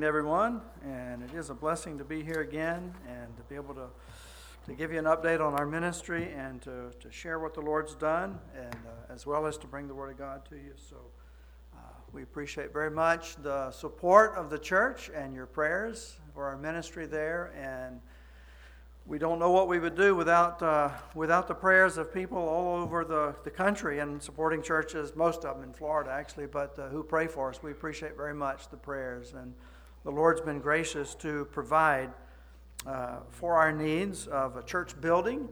to everyone, and it is a blessing to be here again and to be able to give you an update on our ministry and to share what the Lord's done, and as well as to bring the Word of God to you. So we appreciate very much the support of the church and your prayers for our ministry there, and we don't know what we would do without the prayers of people all over the country and supporting churches, most of them in Florida actually, but who pray for us. We appreciate very much the prayers, and the Lord's been gracious to provide for our needs of a church building.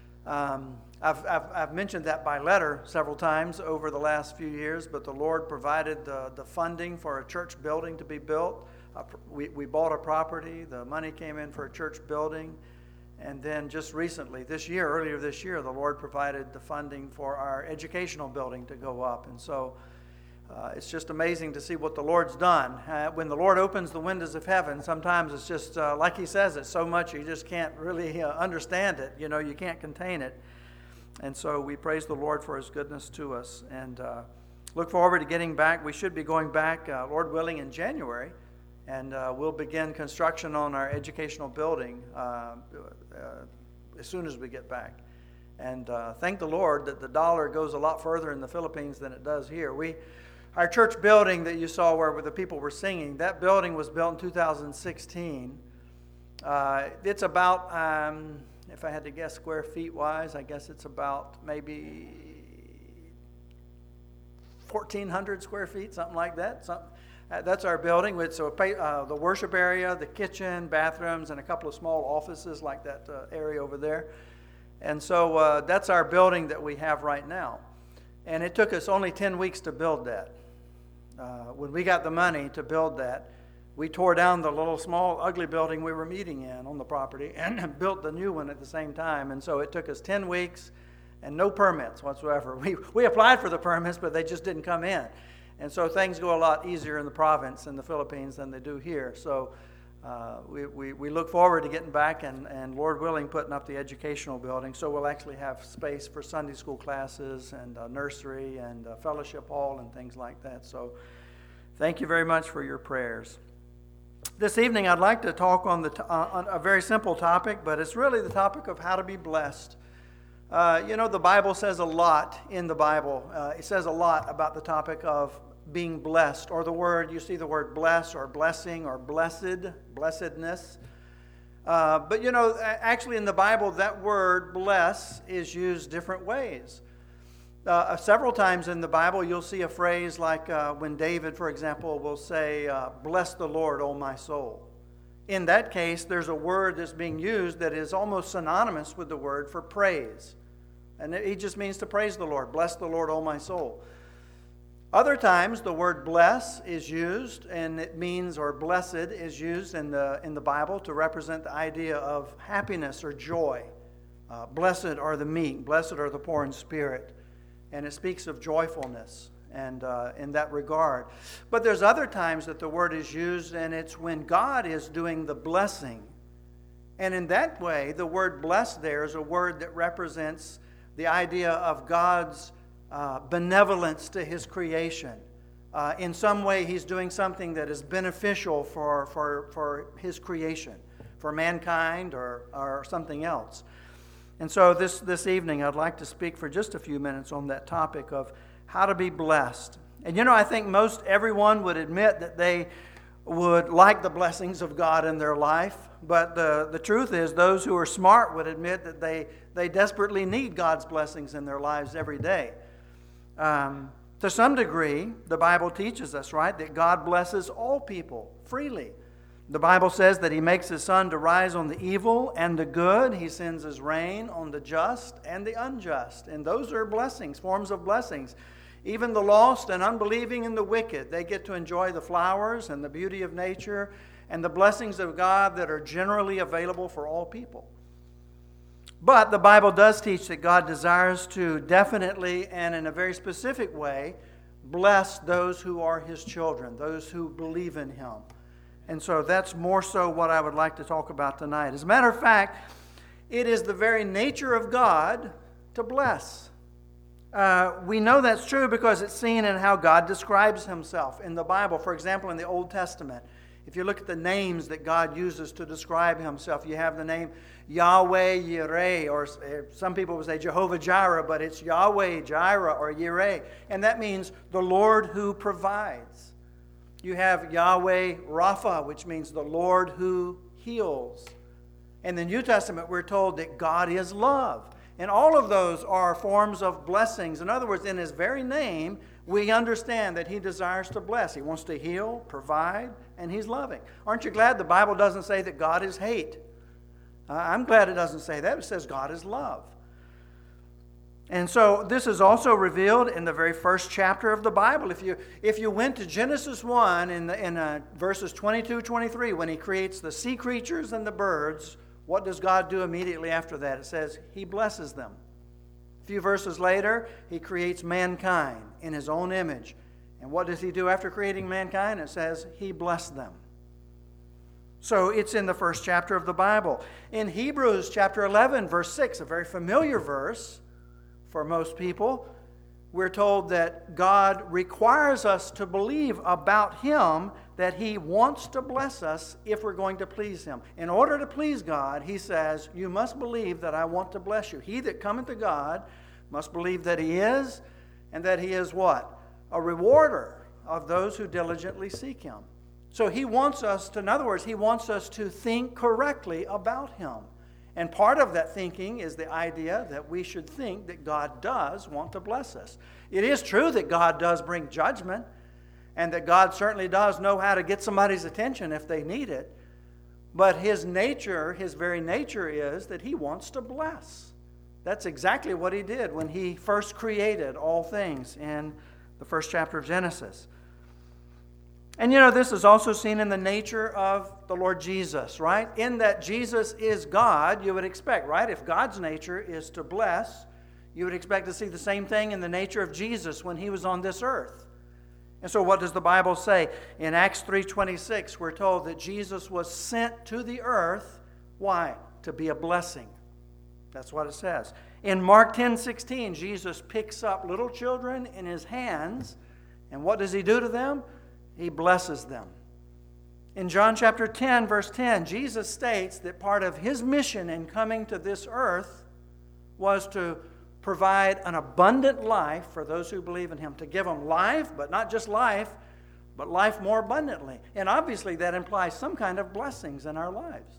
I've mentioned that by letter several times over the last few years, but the Lord provided the funding for a church building to be built. We bought a property, the money came in for a church building. And then just recently, earlier this year, the Lord provided the funding for our educational building to go up. And so it's just amazing to see what the Lord's done. When the Lord opens the windows of heaven, sometimes it's just, like He says, it's so much you just can't really understand it. You know, you can't contain it. And so we praise the Lord for His goodness to us. And look forward to getting back. We should be going back, Lord willing, in January. And we'll begin construction on our educational building as soon as we get back. And thank the Lord that the dollar goes a lot further in the Philippines than it does here. Our church building that you saw where the people were singing, that building was built in 2016. It's about, if I had to guess square feet wise, I guess it's about maybe 1,400 square feet, something like that. That's our building. It's the worship area, the kitchen, bathrooms, and a couple of small offices like that area over there. And so that's our building that we have right now. And it took us only 10 weeks to build that. When we got the money to build that, we tore down the little small ugly building we were meeting in on the property and built the new one at the same time. And so it took us 10 weeks and no permits whatsoever. We applied for the permits, but they just didn't come in. And so things go a lot easier in the province in the Philippines than they do here. So we look forward to getting back and Lord willing, putting up the educational building. So we'll actually have space for Sunday school classes and nursery and fellowship hall and things like that. So thank you very much for your prayers. This evening I'd like to talk on a very simple topic, but it's really the topic of how to be blessed. The Bible says a lot in the Bible. It says a lot about the topic of being blessed, or you see the word bless or blessing or blessedness. But actually in the Bible, that word bless is used different ways. Several times in the Bible, you'll see a phrase like when David, for example, will say, "Bless the Lord, O my soul." In that case, there's a word that's being used that is almost synonymous with the word for praise. And it just means to praise the Lord. Bless the Lord, O my soul. Other times, the word bless is used, and it means, or blessed is used in the Bible to represent the idea of happiness or joy. Blessed are the meek, blessed are the poor in spirit. And it speaks of joyfulness and in that regard. But there's other times that the word is used, and it's when God is doing the blessing. And in that way, the word blessed there is a word that represents the idea of God's benevolence to His creation. In some way, He's doing something that is beneficial for His creation, for mankind or something else. And so this evening, I'd like to speak for just a few minutes on that topic of how to be blessed. And I think most everyone would admit that they would like the blessings of God in their life. But the truth is, those who are smart would admit that they desperately need God's blessings in their lives every day. To some degree, the Bible teaches us, right, that God blesses all people freely. The Bible says that He makes His sun to rise on the evil and the good. He sends His rain on the just and the unjust. And those are blessings, forms of blessings. Even the lost and unbelieving and the wicked, they get to enjoy the flowers and the beauty of nature and the blessings of God that are generally available for all people. But the Bible does teach that God desires to definitely and in a very specific way bless those who are His children, those who believe in Him. And so that's more so what I would like to talk about tonight. As a matter of fact, it is the very nature of God to bless. We know that's true because it's seen in how God describes Himself in the Bible. For example, in the Old Testament, If you look at the names that God uses to describe himself, you have the name Yahweh Yireh, or some people would say Jehovah Jireh, but it's Yahweh Jireh or Yireh, and that means the Lord who provides. You have Yahweh Rapha, which means the Lord who heals. In the New Testament, we're told that God is love. And all of those are forms of blessings. In other words, in his very name, we understand that he desires to bless. He wants to heal, provide, and he's loving. Aren't you glad the Bible doesn't say that God is hate? I'm glad it doesn't say that. It says God is love. And so this is also revealed in the very first chapter of the Bible. If you went to Genesis 1 in verses 22, 23, when he creates the sea creatures and the birds, what does God do immediately after that? It says he blesses them. A few verses later, he creates mankind in his own image. And what does he do after creating mankind? It says he blessed them. So it's in the first chapter of the Bible. In Hebrews chapter 11, verse 6, a very familiar verse for most people, we're told that God requires us to believe about him that he wants to bless us if we're going to please him. In order to please God, he says, you must believe that I want to bless you. He that cometh to God must believe that he is, and that he is what? A rewarder of those who diligently seek him. So he wants us to, in other words, he wants us to think correctly about him. And part of that thinking is the idea that we should think that God does want to bless us. It is true that God does bring judgment, and that God certainly does know how to get somebody's attention if they need it. But his nature, his very nature is that he wants to bless. That's exactly what he did when he first created all things in the first chapter of Genesis. And this is also seen in the nature of the Lord Jesus, right? In that Jesus is God, you would expect, right? If God's nature is to bless, you would expect to see the same thing in the nature of Jesus when he was on this earth. And so what does the Bible say? In Acts 3:26, we're told that Jesus was sent to the earth. Why? To be a blessing. That's what it says. In Mark 10:16, Jesus picks up little children in his hands, and what does he do to them? He blesses them. In John chapter 10, verse 10, Jesus states that part of his mission in coming to this earth was to provide an abundant life for those who believe in him, to give them life, but not just life, but life more abundantly. And obviously that implies some kind of blessings in our lives.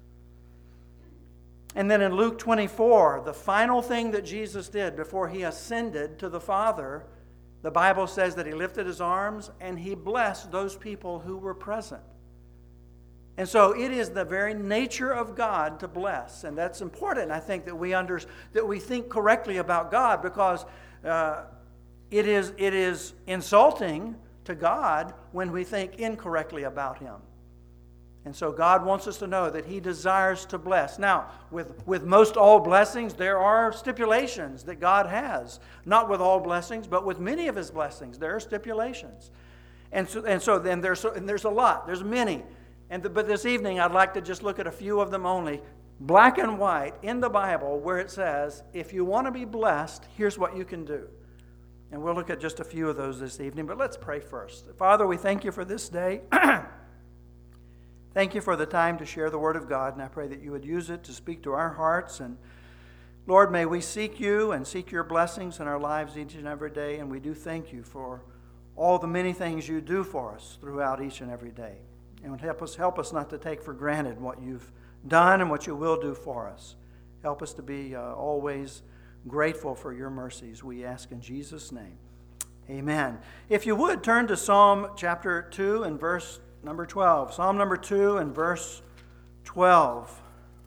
And then in Luke 24, the final thing that Jesus did before he ascended to the Father, the Bible says that he lifted his arms and he blessed those people who were present. And so it is the very nature of God to bless. And that's important, I think, that we think correctly about God, because it is insulting to God when we think incorrectly about him. And so God wants us to know that he desires to bless. Now, with most all blessings, there are stipulations that God has. Not with all blessings, but with many of his blessings, there are stipulations. And so there's a lot. There's many. But this evening, I'd like to just look at a few of them only, black and white, in the Bible, where it says, if you want to be blessed, here's what you can do. And we'll look at just a few of those this evening, but let's pray first. Father, we thank you for this day. Thank you for the time to share the Word of God, and I pray that you would use it to speak to our hearts. And Lord, may we seek you and seek your blessings in our lives each and every day, and we do thank you for all the many things you do for us throughout each and every day. And help us not to take for granted what you've done and what you will do for us. Help us to be always grateful for your mercies, we ask in Jesus' name. Amen. If you would, turn to Psalm chapter 2 and verse number 12. Psalm number 2 and verse 12.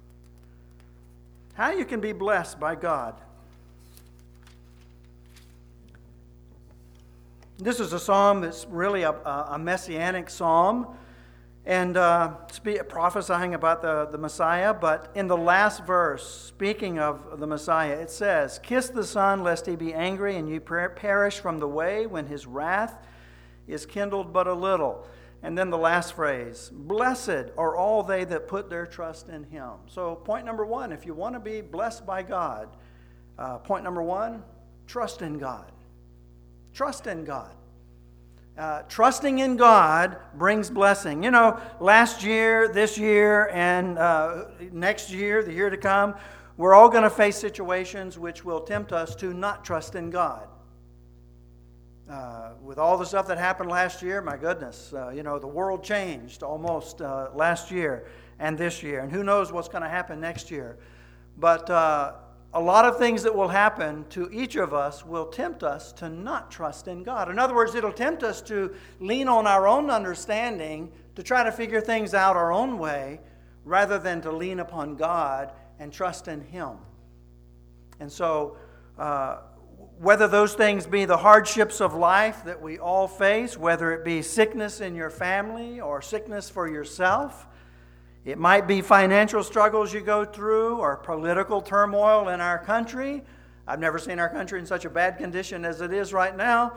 How you can be blessed by God. This is a psalm that's really a messianic psalm, and prophesying about the Messiah. But in the last verse, speaking of the Messiah, it says, "Kiss the Son, lest he be angry, and you perish from the way when his wrath is kindled but a little." And then the last phrase, "Blessed are all they that put their trust in him." So point number one, if you want to be blessed by God, point number one, trust in God. Trust in God. Trusting in God brings blessing. You know, last year, this year, and next year, the year to come, we're all going to face situations which will tempt us to not trust in God. With all the stuff that happened last year, my goodness, the world changed almost last year and this year. And who knows what's going to happen next year. But a lot of things that will happen to each of us will tempt us to not trust in God. In other words, it'll tempt us to lean on our own understanding, to try to figure things out our own way, rather than to lean upon God and trust in Him. And so, whether those things be the hardships of life that we all face, whether it be sickness in your family or sickness for yourself, it might be financial struggles you go through or political turmoil in our country. I've never seen our country in such a bad condition as it is right now.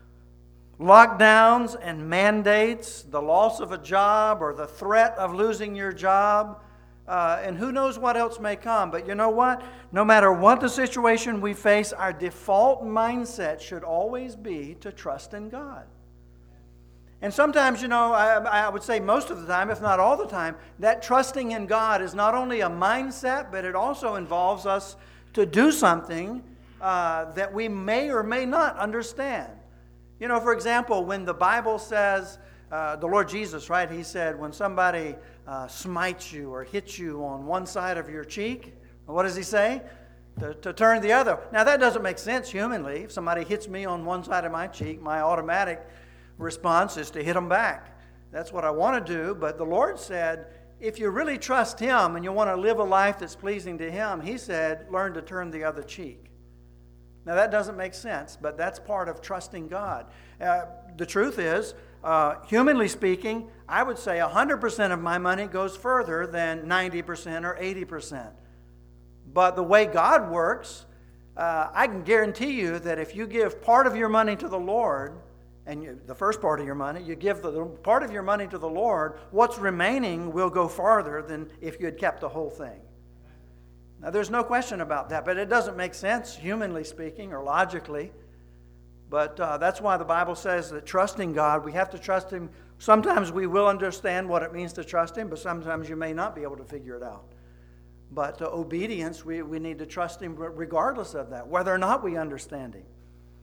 Lockdowns and mandates, the loss of a job or the threat of losing your job, and who knows what else may come. But you know what? No matter what the situation we face, our default mindset should always be to trust in God. And sometimes, I would say most of the time, if not all the time, that trusting in God is not only a mindset, but it also involves us to do something that we may or may not understand. For example, when the Bible says, the Lord Jesus, right, He said, when somebody smites you or hits you on one side of your cheek, what does He say? To turn the other. Now, that doesn't make sense humanly. If somebody hits me on one side of my cheek, my automatic response is to hit them back. That's what I want to do. But the Lord said, if you really trust Him and you want to live a life that's pleasing to Him, He said, learn to turn the other cheek. Now, that doesn't make sense, but that's part of trusting God. The truth is, humanly speaking, I would say 100% of my money goes further than 90% or 80%. But the way God works, I can guarantee you that if you give part of your money to the Lord, and the first part of your money, you give the part of your money to the Lord, what's remaining will go farther than if you had kept the whole thing. Now, there's no question about that, but it doesn't make sense, humanly speaking or logically. But that's why the Bible says that trusting God, we have to trust Him. Sometimes we will understand what it means to trust Him, but sometimes you may not be able to figure it out. But obedience, we need to trust Him regardless of that, whether or not we understand Him.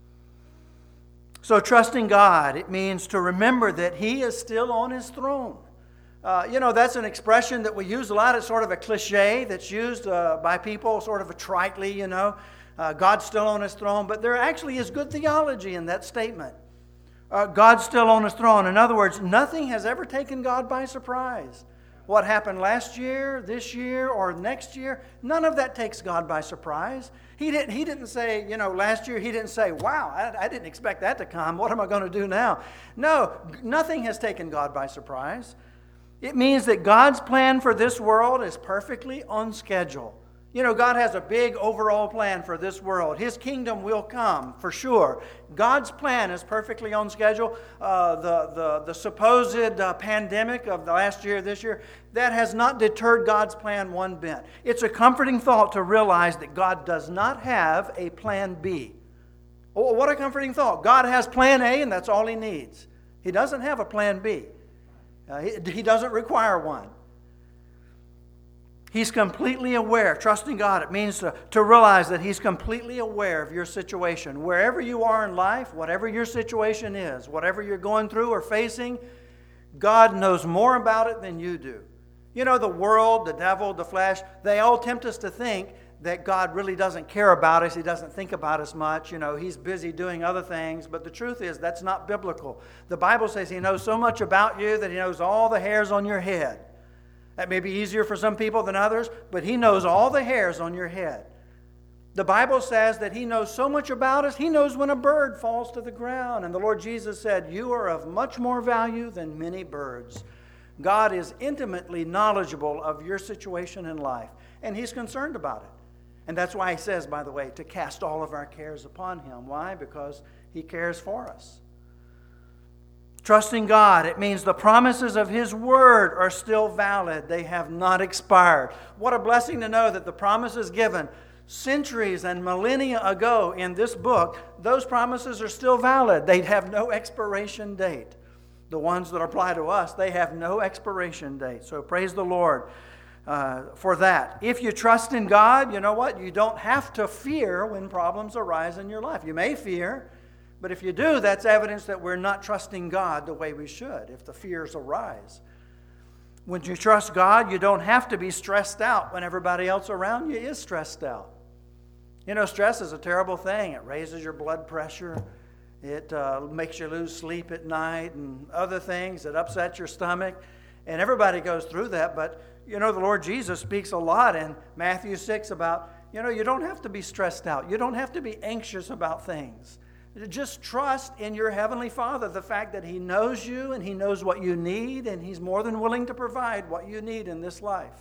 So trusting God, it means to remember that He is still on His throne. That's an expression that we use a lot. It's sort of a cliche that's used by people, sort of a tritely, God's still on His throne. But there actually is good theology in that statement. God's still on His throne. In other words, nothing has ever taken God by surprise. What happened last year, this year, or next year, none of that takes God by surprise. He didn't say, last year He didn't say, wow, I didn't expect that to come. What am I going to do now? No, nothing has taken God by surprise. It means that God's plan for this world is perfectly on schedule. God has a big overall plan for this world. His kingdom will come, for sure. God's plan is perfectly on schedule. The supposed pandemic of the last year, this year, that has not deterred God's plan one bit. It's a comforting thought to realize that God does not have a plan B. Oh, what a comforting thought. God has plan A, and that's all He needs. He doesn't have a plan B. He doesn't require one. He's completely aware. Trusting God, it means to realize that He's completely aware of your situation. Wherever you are in life, whatever your situation is, whatever you're going through or facing, God knows more about it than you do. The world, the devil, the flesh, they all tempt us to think that God really doesn't care about us. He doesn't think about us much. He's busy doing other things. But the truth is, that's not biblical. The Bible says He knows so much about you that He knows all the hairs on your head. That may be easier for some people than others, but He knows all the hairs on your head. The Bible says that He knows so much about us, He knows when a bird falls to the ground. And the Lord Jesus said, you are of much more value than many birds. God is intimately knowledgeable of your situation in life, and He's concerned about it. And that's why He says, by the way, to cast all of our cares upon Him. Why? Because He cares for us. Trusting God, it means the promises of His Word are still valid. They have not expired. What a blessing to know that the promises given centuries and millennia ago in this book, those promises are still valid. They have no expiration date. The ones that apply to us, they have no expiration date. So praise the Lord for that. If you trust in God, you know what? You don't have to fear when problems arise in your life. You may fear, but if you do, that's evidence that we're not trusting God the way we should if the fears arise. When you trust God, you don't have to be stressed out when everybody else around you is stressed out. You know, stress is a terrible thing. It raises your blood pressure. It makes you lose sleep at night and other things. It upsets your stomach. And everybody goes through that. But, you know, the Lord Jesus speaks a lot in Matthew 6 about, you know, you don't have to be stressed out. You don't have to be anxious about things. Just trust in your Heavenly Father, the fact that He knows you and He knows what you need, and He's more than willing to provide what you need in this life.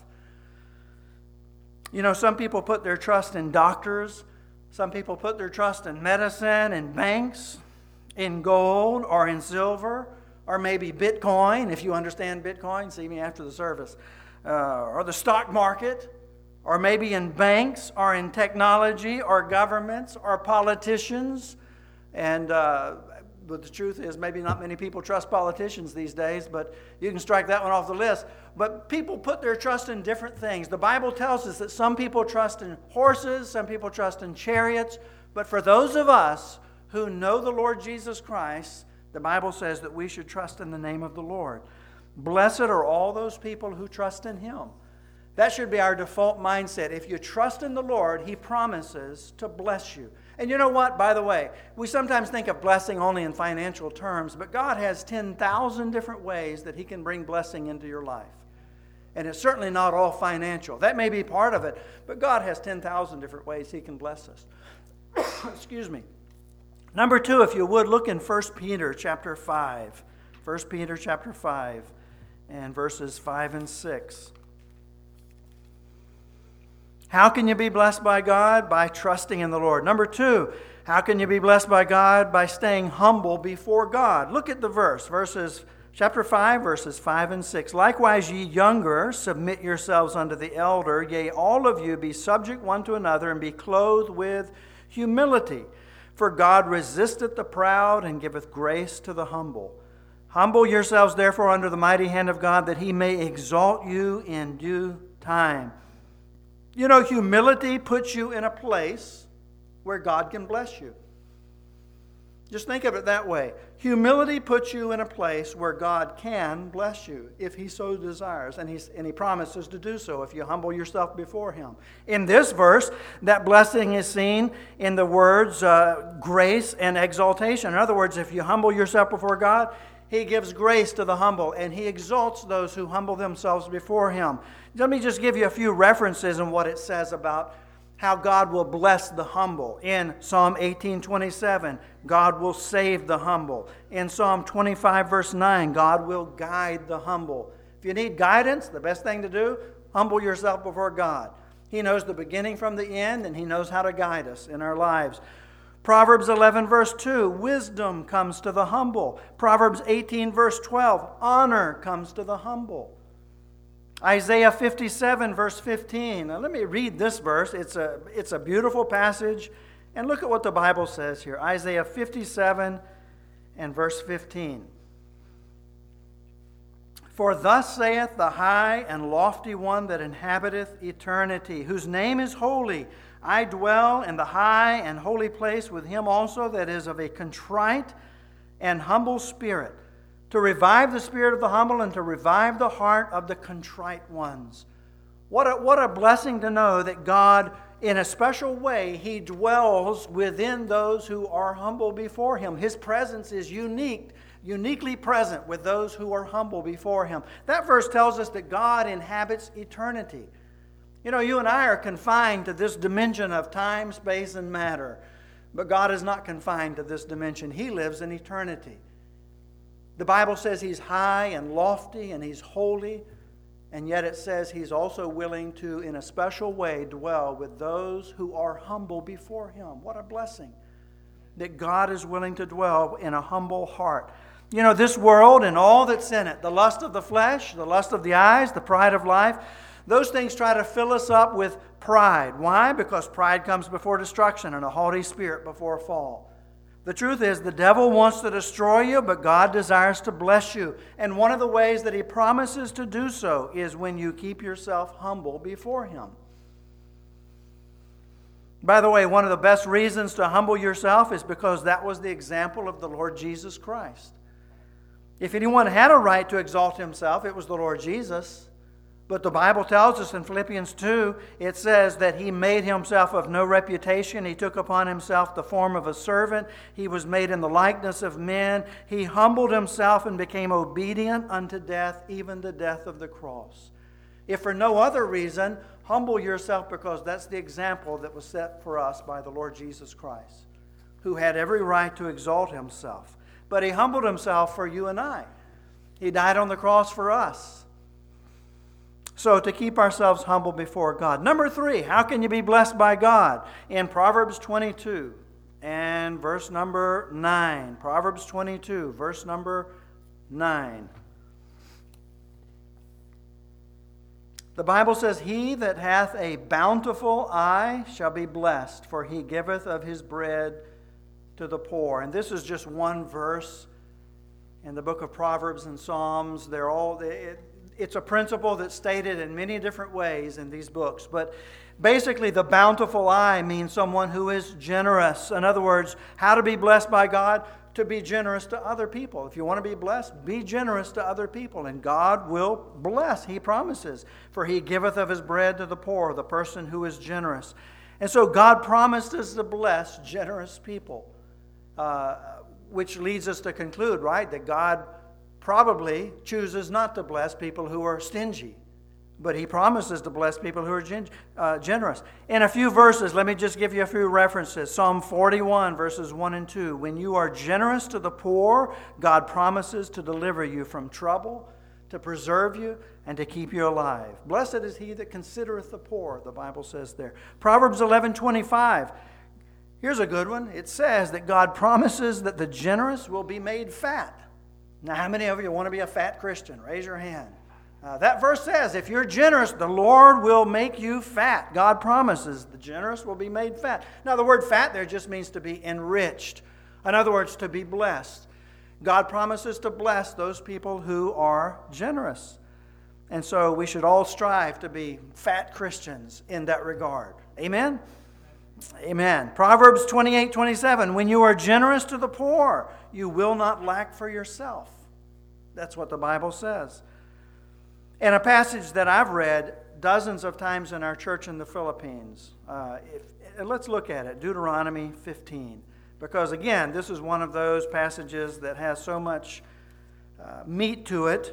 You know, some people put their trust in doctors. Some people put their trust in medicine, in banks, in gold, or in silver, or maybe Bitcoin, if you understand Bitcoin, see me after the service, or the stock market, or maybe in banks, or in technology, or governments, or politicians. And but the truth is, maybe not many people trust politicians these days, but you can strike that one off the list. But people put their trust in different things. The Bible tells us that some people trust in horses, some people trust in chariots. But for those of us who know the Lord Jesus Christ, the Bible says that we should trust in the name of the Lord. Blessed are all those people who trust in Him. That should be our default mindset. If you trust in the Lord, He promises to bless you. And you know what, by the way, we sometimes think of blessing only in financial terms, but God has 10,000 different ways that He can bring blessing into your life. And it's certainly not all financial. That may be part of it, but God has 10,000 different ways He can bless us. Excuse me. Number 2, if you would, look in 1 Peter chapter 5. 1 Peter chapter 5 and verses 5 and 6. How can you be blessed by God? By trusting in the Lord. Number 2, how can you be blessed by God? By staying humble before God. Look at the chapter 5, verses 5 and 6. Likewise, ye younger, submit yourselves unto the elder. Yea, all of you be subject one to another, and be clothed with humility. For God resisteth the proud, and giveth grace to the humble. Humble yourselves, therefore, under the mighty hand of God, that He may exalt you in due time. You know, humility puts you in a place where God can bless you. Just think of it that way. Humility puts you in a place where God can bless you if He so desires, and He promises to do so if you humble yourself before Him. In this verse, that blessing is seen in the words grace and exaltation. In other words, if you humble yourself before God, He gives grace to the humble, and He exalts those who humble themselves before Him. Let me just give you a few references in what it says about how God will bless the humble. In Psalm 18:27, God will save the humble. In Psalm 25, verse 9, God will guide the humble. If you need guidance, the best thing to do, humble yourself before God. He knows the beginning from the end, and He knows how to guide us in our lives. Proverbs 11, verse 2, wisdom comes to the humble. Proverbs 18, verse 12, honor comes to the humble. Isaiah 57, verse 15. Now, let me read this verse. It's a beautiful passage. And look at what the Bible says here. Isaiah 57 and verse 15. For thus saith the high and lofty one that inhabiteth eternity, whose name is holy. I dwell in the high and holy place with him also that is of a contrite and humble spirit, to revive the spirit of the humble and to revive the heart of the contrite ones. What a blessing to know that God, in a special way, He dwells within those who are humble before Him. His presence is uniquely present with those who are humble before Him. That verse tells us that God inhabits eternity. You know, you and I are confined to this dimension of time, space, and matter. But God is not confined to this dimension. He lives in eternity. The Bible says He's high and lofty and He's holy, and yet it says He's also willing to, in a special way, dwell with those who are humble before Him. What a blessing that God is willing to dwell in a humble heart. You know, this world and all that's in it, the lust of the flesh, the lust of the eyes, the pride of life, Those things try to fill us up with pride. Why? Because pride comes before destruction and a haughty spirit before a fall. The truth is, the devil wants to destroy you, but God desires to bless you. And one of the ways that he promises to do so is when you keep yourself humble before him. By the way, one of the best reasons to humble yourself is because that was the example of the Lord Jesus Christ. If anyone had a right to exalt himself, it was the Lord Jesus. But the Bible tells us in Philippians 2, it says that he made himself of no reputation. He took upon himself the form of a servant. He was made in the likeness of men. He humbled himself and became obedient unto death, even the death of the cross. If for no other reason, humble yourself because that's the example that was set for us by the Lord Jesus Christ, who had every right to exalt himself. But he humbled himself for you and I. He died on the cross for us. So to keep ourselves humble before God. Number 3, how can you be blessed by God? In Proverbs 22 and verse number 9. Proverbs 22, verse number 9. The Bible says, "He that hath a bountiful eye shall be blessed, for he giveth of his bread to the poor." And this is just one verse in the book of Proverbs and Psalms. It's a principle that's stated in many different ways in these books. But basically, the bountiful eye means someone who is generous. In other words, how to be blessed by God? To be generous to other people. If you want to be blessed, be generous to other people, and God will bless. He promises. "For he giveth of his bread to the poor," the person who is generous. And so God promised us to bless generous people, which leads us to conclude, right, that God probably chooses not to bless people who are stingy. But he promises to bless people who are generous. In a few verses, let me just give you a few references. Psalm 41, verses 1 and 2. "When you are generous to the poor, God promises to deliver you from trouble, to preserve you, and to keep you alive. Blessed is he that considereth the poor," the Bible says there. Proverbs 11:25. Here's a good one. It says that God promises that the generous will be made fat. Now, how many of you want to be a fat Christian? Raise your hand. That verse says, if you're generous, the Lord will make you fat. God promises the generous will be made fat. Now, the word fat there just means to be enriched. In other words, to be blessed. God promises to bless those people who are generous. And so we should all strive to be fat Christians in that regard. Amen? Amen. Proverbs 28:27, "When you are generous to the poor, you will not lack for yourself." That's what the Bible says. And a passage that I've read dozens of times in our church in the Philippines. Let's look at it, Deuteronomy 15. Because again, this is one of those passages that has so much meat to it.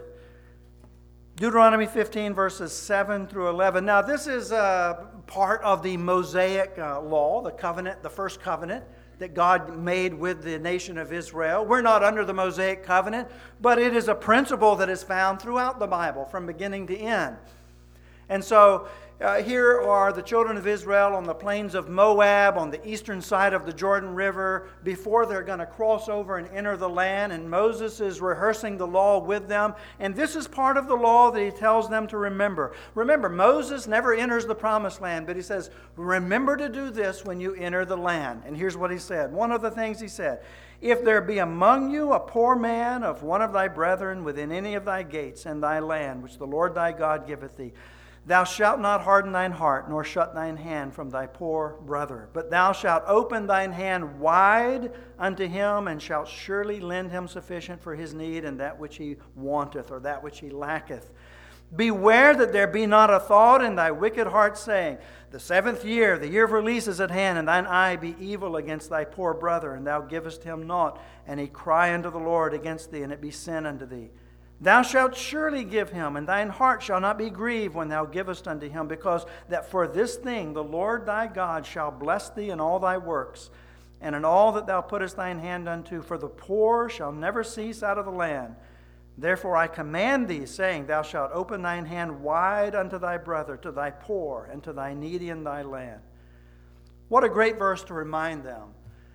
Deuteronomy 15, verses 7 through 11. Now, this is part of the Mosaic law, the covenant, the first covenant that God made with the nation of Israel. We're not under the Mosaic covenant, but it is a principle that is found throughout the Bible from beginning to end. And so here are the children of Israel on the plains of Moab, on the eastern side of the Jordan River, before they're going to cross over and enter the land. And Moses is rehearsing the law with them. And this is part of the law that he tells them to remember. Remember, Moses never enters the promised land, but he says, remember to do this when you enter the land. And here's what he said. One of the things he said, "If there be among you a poor man of one of thy brethren within any of thy gates in thy land, which the Lord thy God giveth thee, thou shalt not harden thine heart, nor shut thine hand from thy poor brother. But thou shalt open thine hand wide unto him, and shalt surely lend him sufficient for his need, and that which he wanteth, or that which he lacketh. Beware that there be not a thought in thy wicked heart, saying, the 7th year, the year of release is at hand, and thine eye be evil against thy poor brother, and thou givest him naught, and he cry unto the Lord against thee, and it be sin unto thee. Thou shalt surely give him, and thine heart shall not be grieved when thou givest unto him, because that for this thing the Lord thy God shall bless thee in all thy works, and in all that thou puttest thine hand unto, for the poor shall never cease out of the land. Therefore I command thee, saying, thou shalt open thine hand wide unto thy brother, to thy poor, and to thy needy in thy land." What a great verse to remind them.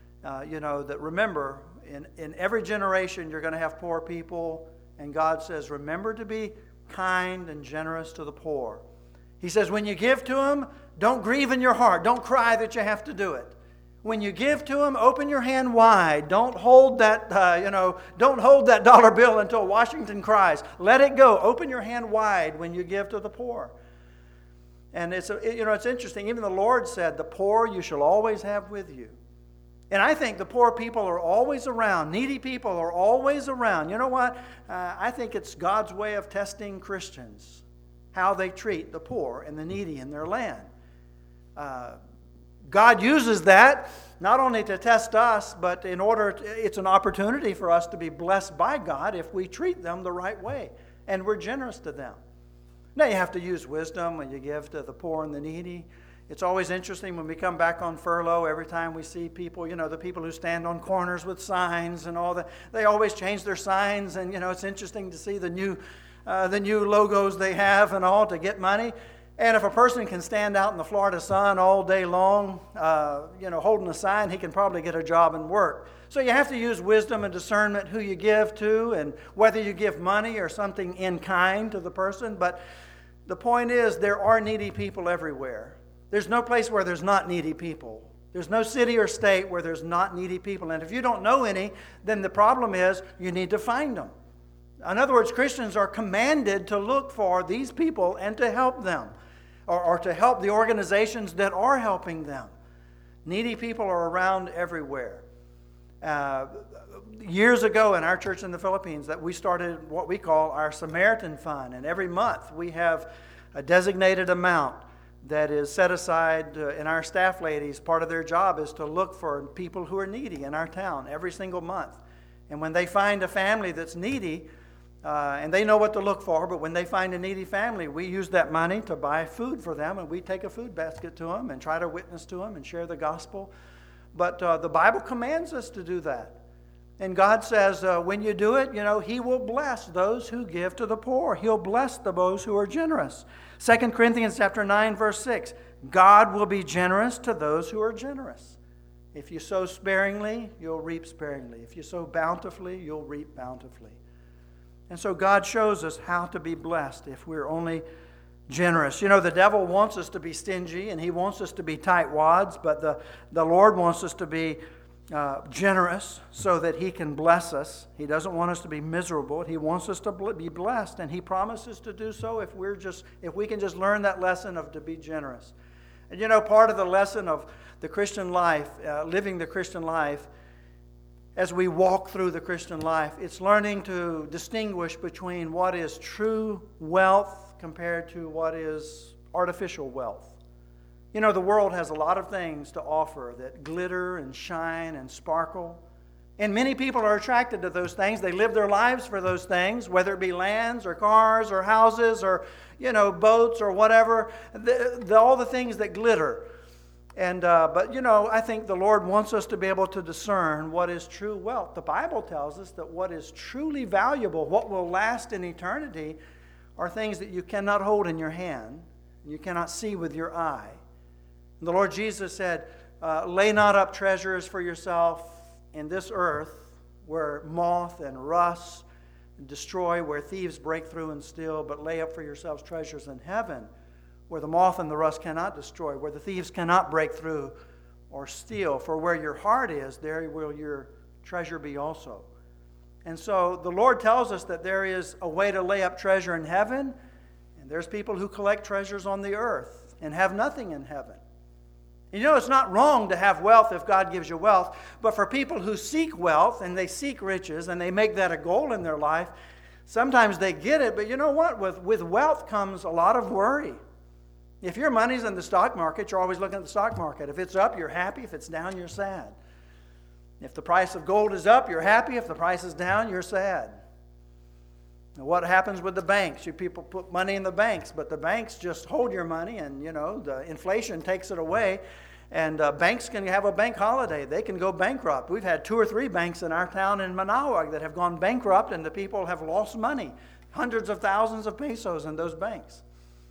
That remember, in every generation you're going to have poor people. And God says, remember to be kind and generous to the poor. He says, when you give to them, don't grieve in your heart. Don't cry that you have to do it. When you give to them, open your hand wide. Don't hold that, don't hold that dollar bill until Washington cries. Let it go. Open your hand wide when you give to the poor. And it's interesting. Even the Lord said, the poor you shall always have with you. And I think the poor people are always around. Needy people are always around. You know what? I think it's God's way of testing Christians, how they treat the poor and the needy in their land. God uses that not only to test us, but it's an opportunity for us to be blessed by God if we treat them the right way and we're generous to them. Now you have to use wisdom when you give to the poor and the needy. It's always interesting when we come back on furlough, every time we see people, the people who stand on corners with signs and all that, they always change their signs, and it's interesting to see the new logos they have and all to get money. And if a person can stand out in the Florida sun all day long, holding a sign, he can probably get a job and work. So you have to use wisdom and discernment who you give to and whether you give money or something in kind to the person. But the point is, there are needy people everywhere. There's no place where there's not needy people. There's no city or state where there's not needy people. And if you don't know any, then the problem is you need to find them. In other words, Christians are commanded to look for these people and to help them, or to help the organizations that are helping them. Needy people are around everywhere. Years ago in our church in the Philippines, that we started what we call our Samaritan Fund. And every month we have a designated amount that is set aside, and our staff ladies, part of their job is to look for people who are needy in our town every single month. And when they find a family that's needy, and they know what to look for, but when they find a needy family, we use that money to buy food for them, and we take a food basket to them and try to witness to them and share the gospel. But the Bible commands us to do that. And God says, when you do it, He will bless those who give to the poor. He'll bless those who are generous. 2 Corinthians chapter 9, verse 6, God will be generous to those who are generous. If you sow sparingly, you'll reap sparingly. If you sow bountifully, you'll reap bountifully. And so God shows us how to be blessed if we're only generous. The devil wants us to be stingy, and he wants us to be tightwads, but the Lord wants us to be generous so that He can bless us. He doesn't want us to be miserable. He wants us to be blessed, and He promises to do so if we can just learn that lesson of to be generous. And part of the lesson of the Christian life, living the Christian life, as we walk through the Christian life, it's learning to distinguish between what is true wealth compared to what is artificial wealth. The world has a lot of things to offer that glitter and shine and sparkle. And many people are attracted to those things. They live their lives for those things, whether it be lands or cars or houses or, boats or whatever, all the things that glitter. But I think the Lord wants us to be able to discern what is true wealth. The Bible tells us that what is truly valuable, what will last in eternity, are things that you cannot hold in your hand, you cannot see with your eye. The Lord Jesus said, lay not up treasures for yourself in this earth, where moth and rust destroy, where thieves break through and steal, but lay up for yourselves treasures in heaven, where the moth and the rust cannot destroy, where the thieves cannot break through or steal. For where your heart is, there will your treasure be also. And so the Lord tells us that there is a way to lay up treasure in heaven, and there's people who collect treasures on the earth and have nothing in heaven. It's not wrong to have wealth if God gives you wealth, but for people who seek wealth and they seek riches and they make that a goal in their life, sometimes they get it, but you know what? With wealth comes a lot of worry. If your money's in the stock market, you're always looking at the stock market. If it's up, you're happy. If it's down, you're sad. If the price of gold is up, you're happy. If the price is down, you're sad. Now, what happens with the banks? You people put money in the banks, but the banks just hold your money, and the inflation takes it away. And banks can have a bank holiday. They can go bankrupt. We've had 2 or 3 banks in our town in Manaoag that have gone bankrupt, and the people have lost money, hundreds of thousands of pesos in those banks.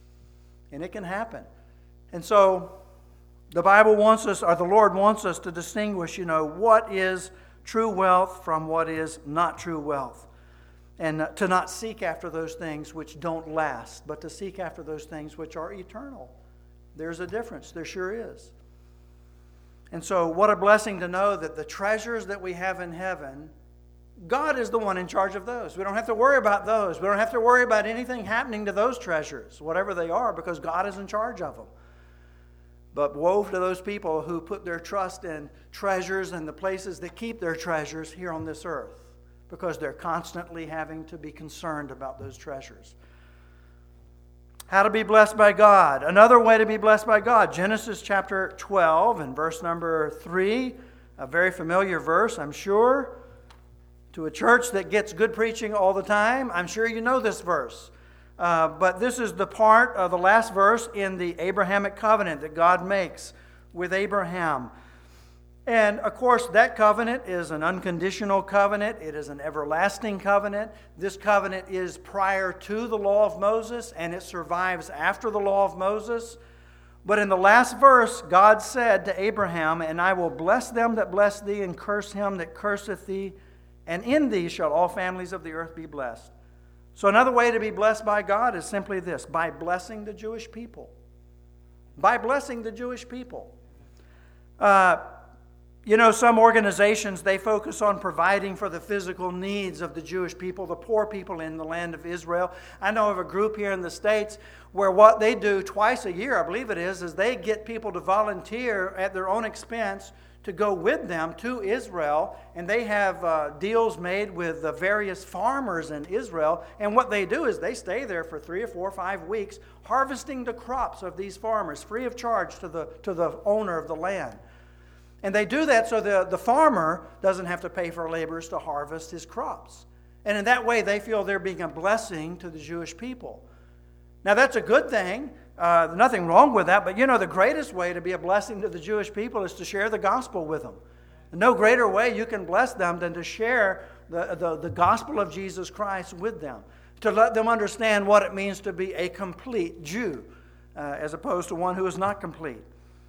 And it can happen. And so the Bible wants us, or the Lord wants us to distinguish, what is true wealth from what is not true wealth. And to not seek after those things which don't last, but to seek after those things which are eternal. There's a difference. There sure is. And so what a blessing to know that the treasures that we have in heaven, God is the one in charge of those. We don't have to worry about those. We don't have to worry about anything happening to those treasures, whatever they are, because God is in charge of them. But woe to those people who put their trust in treasures and the places that keep their treasures here on this earth, because they're constantly having to be concerned about those treasures. How to be blessed by God. Another way to be blessed by God. Genesis chapter 12 and verse number 3. A very familiar verse, I'm sure. To a church that gets good preaching all the time, I'm sure you know this verse. But this is the part of the last verse in the Abrahamic covenant that God makes with Abraham. And, of course, that covenant is an unconditional covenant. It is an everlasting covenant. This covenant is prior to the law of Moses, and it survives after the law of Moses. But in the last verse, God said to Abraham, "And I will bless them that bless thee, and curse him that curseth thee, and in thee shall all families of the earth be blessed." So another way to be blessed by God is simply this: by blessing the Jewish people. By blessing the Jewish people. You know, some organizations, they focus on providing for the physical needs of the Jewish people, the poor people in the land of Israel. I know of a group here in the States where what they do twice a year, I believe it is they get people to volunteer at their own expense to go with them to Israel, and they have deals made with the various farmers in Israel, and what they do is they stay there for 3 or 4 or 5 weeks harvesting the crops of these farmers free of charge to the owner of the land. And they do that so the farmer doesn't have to pay for laborers to harvest his crops. And in that way, they feel they're being a blessing to the Jewish people. Now, that's a good thing. Nothing wrong with that. But, you know, the greatest way to be a blessing to the Jewish people is to share the gospel with them. No greater way you can bless them than to share the gospel of Jesus Christ with them, to let them understand what it means to be a complete Jew, as opposed to one who is not complete.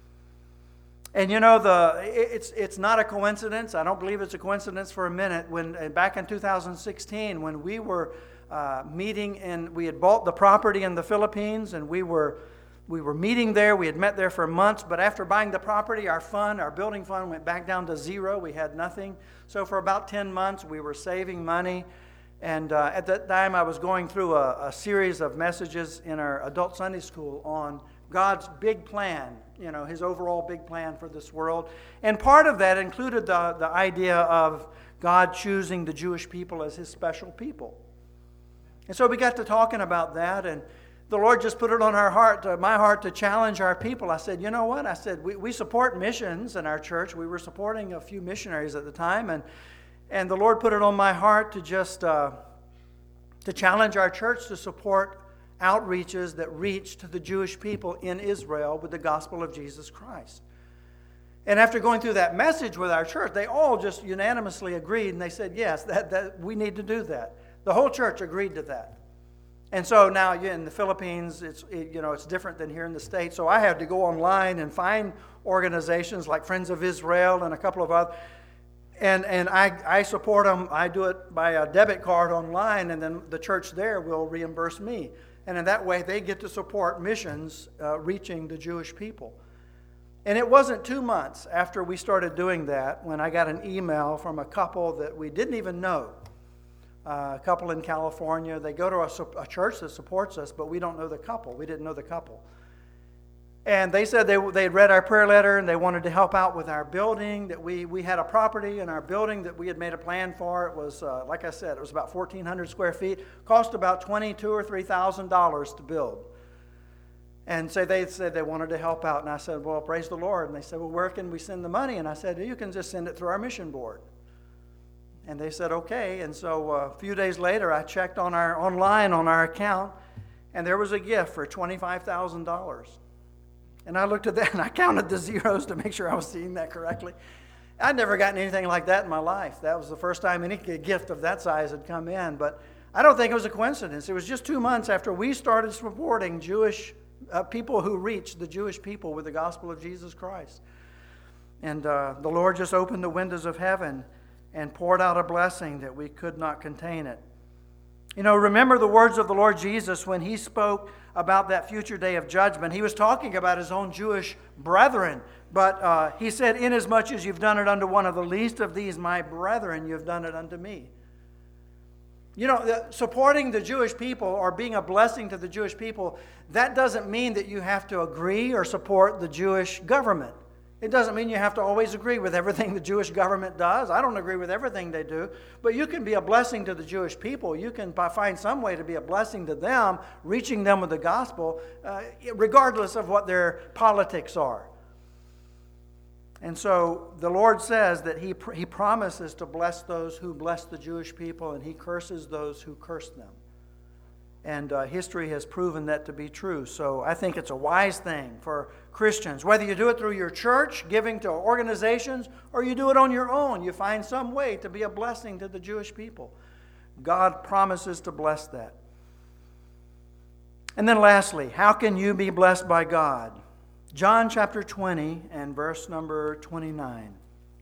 And you know, it's not a coincidence. I don't believe it's a coincidence for a minute. When back in 2016, when we were meeting, and we had bought the property in the Philippines, and we were meeting there. We had met there for months, but after buying the property, our building fund went back down to zero. We had nothing. So for about 10 months, we were saving money. And at that time, I was going through a series of messages in our adult Sunday school on God's big plan, you know, his overall big plan for this world. And part of that included the idea of God choosing the Jewish people as his special people. And so we got to talking about that, and the Lord just put it on my heart to challenge our people. I said, you know what? I said, we support missions in our church. We were supporting a few missionaries at the time, and the Lord put it on my heart to just to challenge our church to support outreaches that reach to the Jewish people in Israel with the gospel of Jesus Christ. And after going through that message with our church, they all just unanimously agreed, and they said, yes, that we need to do that. The whole church agreed to that. And so now in the Philippines, it's different than here in the States. So I had to go online and find organizations like Friends of Israel and a couple of other. And I support them. I do it by a debit card online, and then the church there will reimburse me. And in that way, they get to support missions reaching the Jewish people. And it wasn't 2 months after we started doing that when I got an email from a couple that we didn't even know. A couple in California. They go to a church that supports us, but we don't know the couple. We didn't know the couple. And they said they had read our prayer letter, and they wanted to help out with our building, that we had a property in our building that we had made a plan for. It was, like I said, it was about 1,400 square feet. Cost about $22,000 or $3,000 to build. And so they said they wanted to help out. And I said, well, praise the Lord. And they said, well, where can we send the money? And I said, you can just send it through our mission board. And they said, okay. And so a few days later, I checked online on our account, and there was a gift for $25,000. And I looked at that, and I counted the zeros to make sure I was seeing that correctly. I'd never gotten anything like that in my life. That was the first time any gift of that size had come in. But I don't think it was a coincidence. It was just 2 months after we started supporting Jewish people who reached the Jewish people with the gospel of Jesus Christ. And the Lord just opened the windows of heaven and poured out a blessing that we could not contain it. You know, remember the words of the Lord Jesus when he spoke about that future day of judgment. He was talking about his own Jewish brethren, but he said, "Inasmuch as you've done it unto one of the least of these, my brethren, you've done it unto me." You know, supporting the Jewish people or being a blessing to the Jewish people, that doesn't mean that you have to agree or support the Jewish government. It doesn't mean you have to always agree with everything the Jewish government does. I don't agree with everything they do, but you can be a blessing to the Jewish people. You can find some way to be a blessing to them, reaching them with the gospel, regardless of what their politics are. And so the Lord says that He promises to bless those who bless the Jewish people, and He curses those who curse them. And history has proven that to be true. So I think it's a wise thing for Christians, whether you do it through your church, giving to organizations, or you do it on your own. You find some way to be a blessing to the Jewish people. God promises to bless that. And then lastly, how can you be blessed by God? John chapter 20 and verse number 29.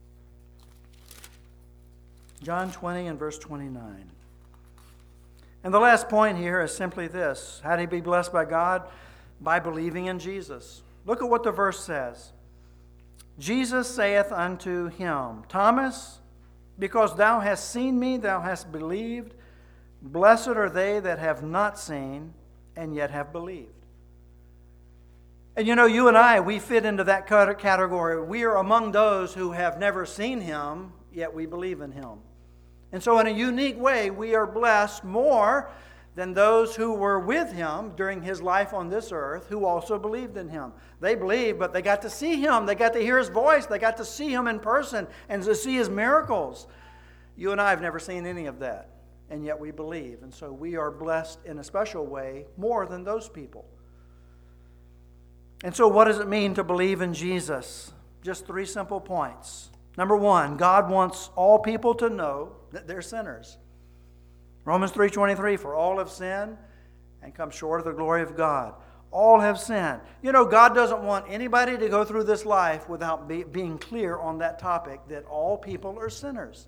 John 20 and verse 29. And the last point here is simply this. How do you be blessed by God? By believing in Jesus. Look at what the verse says. Jesus saith unto him, Thomas, because thou hast seen me, thou hast believed. Blessed are they that have not seen, and yet have believed. And you know, you and I, we fit into that category. We are among those who have never seen Him, yet we believe in Him. And so in a unique way, we are blessed more than those who were with Him during His life on this earth, who also believed in Him. They believed, but they got to see Him. They got to hear His voice. They got to see Him in person and to see His miracles. You and I have never seen any of that, and yet we believe. And so we are blessed in a special way more than those people. And so what does it mean to believe in Jesus? Just 3 simple points. Number 1, God wants all people to know that they're sinners. Romans 3:23, for all have sinned and come short of the glory of God. All have sinned. You know, God doesn't want anybody to go through this life without being clear on that topic, that all people are sinners.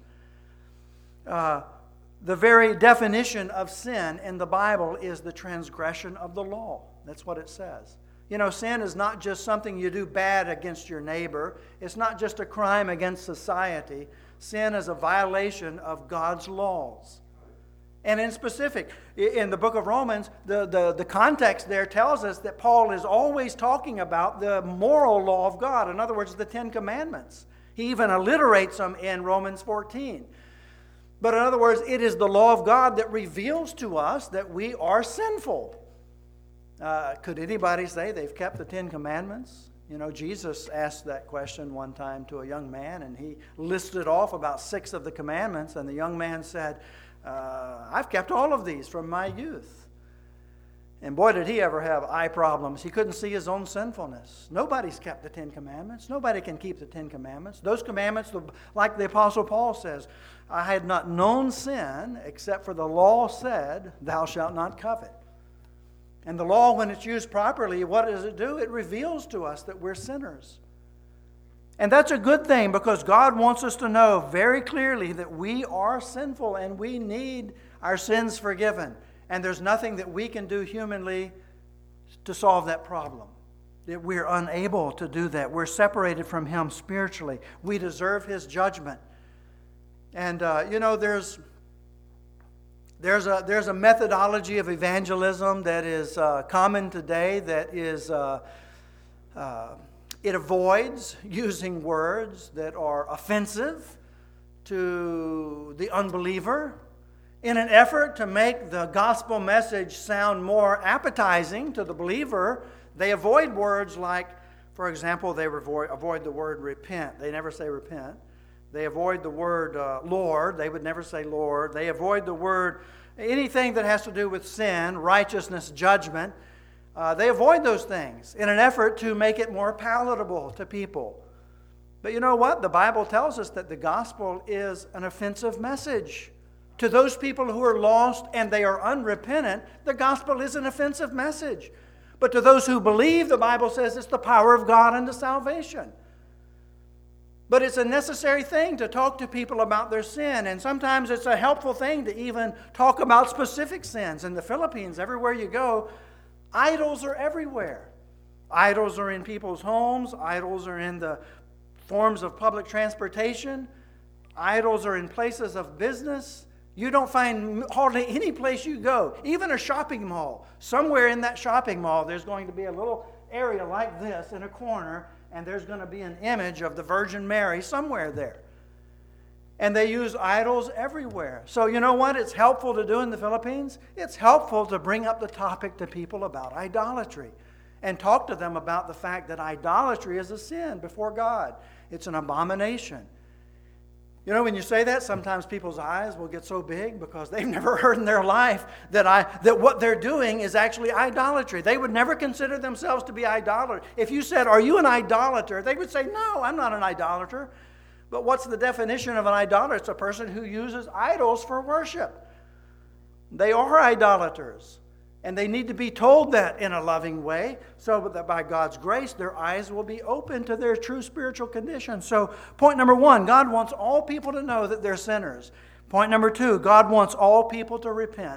The very definition of sin in the Bible is the transgression of the law. That's what it says. You know, sin is not just something you do bad against your neighbor. It's not just a crime against society. Sin is a violation of God's laws. And in specific, in the book of Romans, the context there tells us that Paul is always talking about the moral law of God. In other words, the 10 Commandments. He even alliterates them in Romans 14. But in other words, it is the law of God that reveals to us that we are sinful. Could anybody say they've kept the 10 Commandments? You know, Jesus asked that question one time to a young man, and he listed off about 6 of the commandments, and the young man said, I've kept all of these from my youth. And boy, did he ever have eye problems. He couldn't see his own sinfulness. Nobody's kept the 10 Commandments. Nobody can keep the 10 Commandments. Those commandments, like the Apostle Paul says, I had not known sin except for the law said, thou shalt not covet. And the law, when it's used properly, what does it do? It reveals to us that we're sinners. And that's a good thing, because God wants us to know very clearly that we are sinful and we need our sins forgiven. And there's nothing that we can do humanly to solve that problem. That we're unable to do that. We're separated from Him spiritually. We deserve His judgment. And, you know, there's a methodology of evangelism that is common today that is, it avoids using words that are offensive to the unbeliever in an effort to make the gospel message sound more appetizing to the believer. They avoid words like, for example, they avoid the word repent. They never say repent. They avoid the word Lord. They would never say Lord. They avoid the word anything that has to do with sin, righteousness, judgment. They avoid those things in an effort to make it more palatable to people. But you know what? The Bible tells us that the gospel is an offensive message. To those people who are lost and they are unrepentant, the gospel is an offensive message. But to those who believe, the Bible says it's the power of God unto salvation. But it's a necessary thing to talk to people about their sin. And sometimes it's a helpful thing to even talk about specific sins. In the Philippines, everywhere you go, idols are everywhere. Idols are in people's homes. Idols are in the forms of public transportation. Idols are in places of business. You don't find hardly any place you go, even a shopping mall. Somewhere in that shopping mall, there's going to be a little area like this in a corner, and there's going to be an image of the Virgin Mary somewhere there. And they use idols everywhere. So you know what it's helpful to do in the Philippines? It's helpful to bring up the topic to people about idolatry and talk to them about the fact that idolatry is a sin before God. It's an abomination. You know, when you say that, sometimes people's eyes will get so big because they've never heard in their life that what they're doing is actually idolatry. They would never consider themselves to be idolaters. If you said, "Are you an idolater?" they would say, "No, I'm not an idolater." But what's the definition of an idolater? It's a person who uses idols for worship. They are idolaters. And they need to be told that in a loving way so that by God's grace, their eyes will be open to their true spiritual condition. So point number 1, God wants all people to know that they're sinners. Point number 2, God wants all people to repent.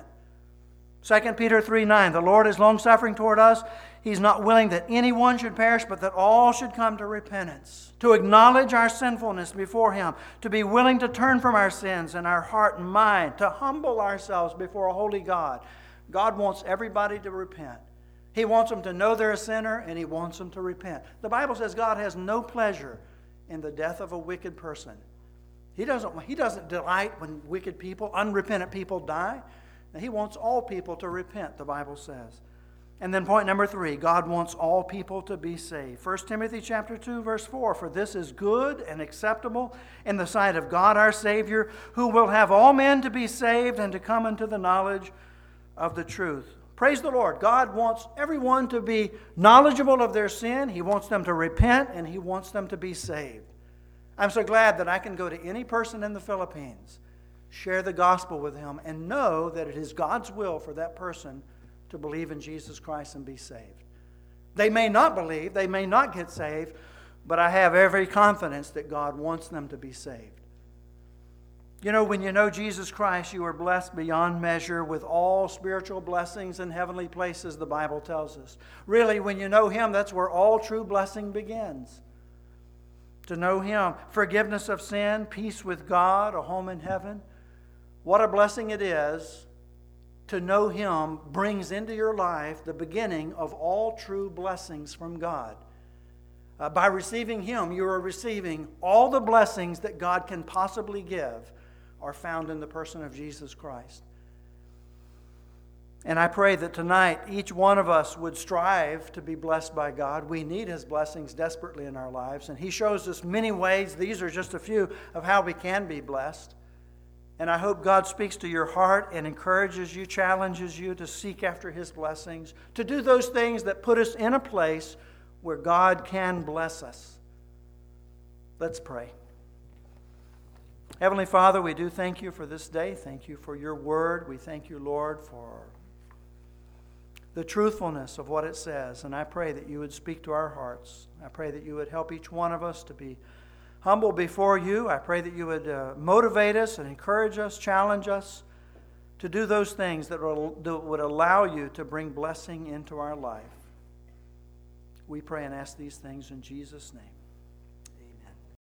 2 Peter 3:9, the Lord is long-suffering toward us. He's not willing that anyone should perish, but that all should come to repentance. To acknowledge our sinfulness before Him, to be willing to turn from our sins in our heart and mind, to humble ourselves before a holy God. God wants everybody to repent. He wants them to know they're a sinner, and He wants them to repent. The Bible says God has no pleasure in the death of a wicked person. He doesn't delight when wicked people, unrepentant people die. He wants all people to repent, the Bible says. And then point number 3, God wants all people to be saved. 1 Timothy chapter 2, verse 4, for this is good and acceptable in the sight of God our Savior, who will have all men to be saved and to come into the knowledge of the truth. Praise the Lord. God wants everyone to be knowledgeable of their sin. He wants them to repent, and He wants them to be saved. I'm so glad that I can go to any person in the Philippines, share the gospel with him, and know that it is God's will for that person to believe in Jesus Christ and be saved. They may not believe, they may not get saved, but I have every confidence that God wants them to be saved. You know, when you know Jesus Christ, you are blessed beyond measure with all spiritual blessings in heavenly places, the Bible tells us. Really, when you know Him, that's where all true blessing begins. To know Him, forgiveness of sin, peace with God, a home in heaven. What a blessing it is to know Him brings into your life the beginning of all true blessings from God. By receiving Him, you are receiving all the blessings that God can possibly give are found in the person of Jesus Christ. And I pray that tonight each one of us would strive to be blessed by God. We need His blessings desperately in our lives, and He shows us many ways. These are just a few of how we can be blessed. And I hope God speaks to your heart and encourages you, challenges you to seek after His blessings, to do those things that put us in a place where God can bless us. Let's pray. Heavenly Father, we do thank You for this day. Thank You for Your word. We thank You, Lord, for the truthfulness of what it says. And I pray that You would speak to our hearts. I pray that You would help each one of us to be humble before You. I pray that You would motivate us and encourage us, challenge us to do those things that would allow You to bring blessing into our life. We pray and ask these things in Jesus' name.